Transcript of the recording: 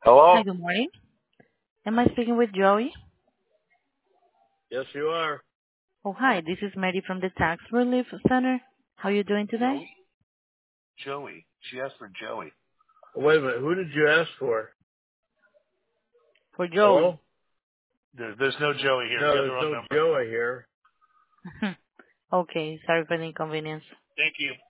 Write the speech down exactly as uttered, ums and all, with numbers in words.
Hello? Hi, good morning. Am I speaking with Joey? Yes, you are. Oh, hi. This is Mary from the Tax Relief Center. How are you doing today? Joey? Joey. She asked for Joey. Wait a minute. Who did you ask for? For Joey. Hello? There, there's no Joey here. No, You have the there's wrong no number. Joey here. Okay, sorry for the inconvenience. Thank you.